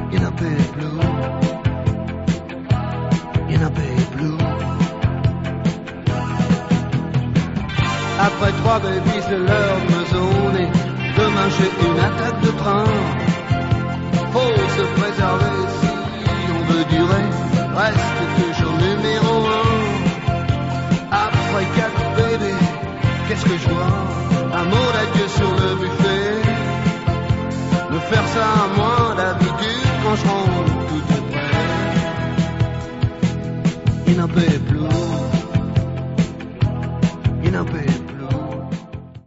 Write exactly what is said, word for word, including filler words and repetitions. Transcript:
in a big blue, in a big blue. Après trois babies, c'est l'heure de me zoner. Demain j'ai une attaque de train. Faut se préserver si on veut durer. Reste toujours numéro